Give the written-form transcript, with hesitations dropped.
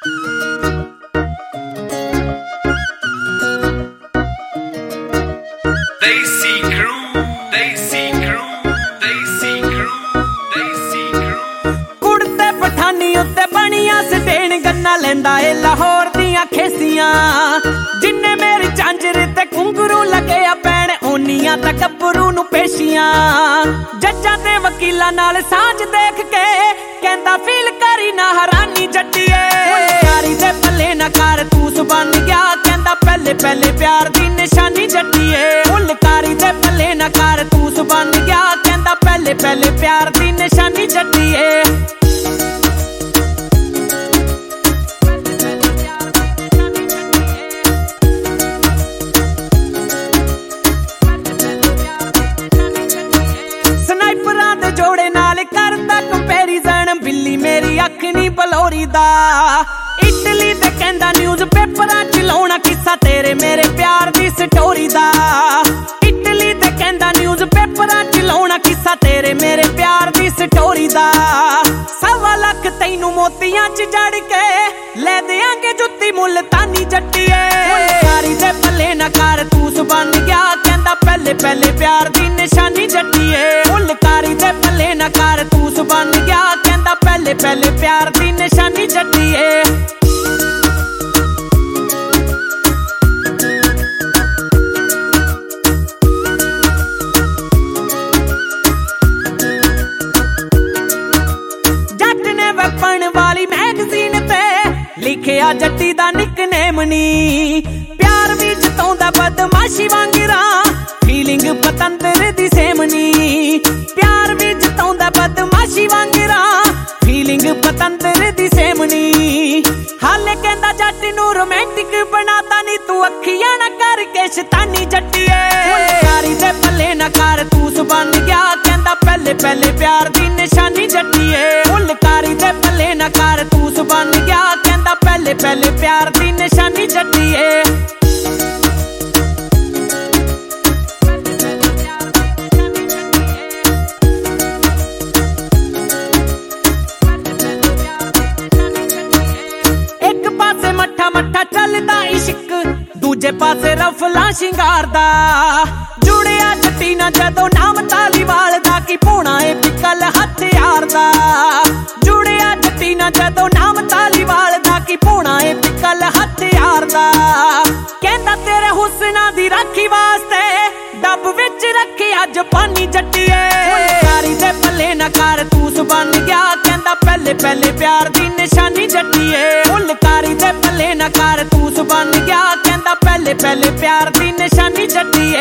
कुड़ते पठानी उत्ते बनिया सटेन गन्ना लेंदा ए लाहौर दियां खेसियां जिन्ने मेरी झांझर ते घुंघरू लगे आ पैण ओनियां ते गब्बरू नू पेशियां जज्जां ते वकीलां नाल साझ देख के कहंदा फील करी ना हरानी जट्टीए यारी दे पल्ले ना कर तूस बन गया कहंदा पहले पहले प्यार दी निशानी जट्टीए फुलकारी दे पल्ले ना कर तूस बन गया कहंदा पहले पहले प्यार दी निशानी जट्टीए जोड़े नाल करदा कंपैरिजन बिल्ली मेरी अख नी बलोरी दा इटली ते कहंदा न्यूज़ पेपरां च लाउणा किस्सा तेरे मेरे प्यार दी स्टोरी दा इटली ते कहंदा न्यूज़ पेपरां च लाउणा किस्सा तेरे मेरे प्यार दी स्टोरी दा 1.25 लाख तैनू मोतियां च जड़ के ले देंगे जुत्ती मुल्तानी जट्टीए यारी दे पल्ले ना कर तूस बन गया कहंदा पहले पहले प्यार दी निशानी जट्टीए फुलकारी दे पल्ले ना कर तूस बन गया कहंदा पहले पहले प्यार दी निशानी जट्टीए जट ने वपन वाली मैगजीन ते लिखिया जट्टी दा निकनेम नी प्यार भी जताउंदा बदमाशी वांगरा फीलिंग पतंदर दी सेम नी प्यार भी जताउंदा बदमाशी वांगरा फीलिंग पतंदर दी सेम नी हाले कहंदा जट नू रोमांटिक बनाता नी तू अखियां ना करके शैतानी जट्टीए यारी दे पल्ले ना कर तूस बन गया कहंदा पहले पहले प्यार दी निशानी जट्टीए फुलकारी दे पल्ले ना कर तूस बन गया कहंदा पहले पहले प्यार दी निशानी जट्टीए मट्ठा चलदा इश्क दूजे पासे रफला शिंगार दा जुड़िया जट्टी ना जदों नाम तालीवाल दा की पोना ए पिकल हथियार दा जुड़िया जट्टी ना जदों नाम तालीवाल दा की पोना ए पिकल हथियार दा कहंदा तेरे हुस्ना दी राखी वास्ते डब विच रखी अज पानी जट्टीए यारी दे पल्ले ना कर तूस बन गया कहंदा पहले पहले प्यार दी निशानी जट्टीए फुलकारी दे पल्ले ना कर तूस बन गया कहंदा पहले पहले प्यार दी निशानी जट्टीए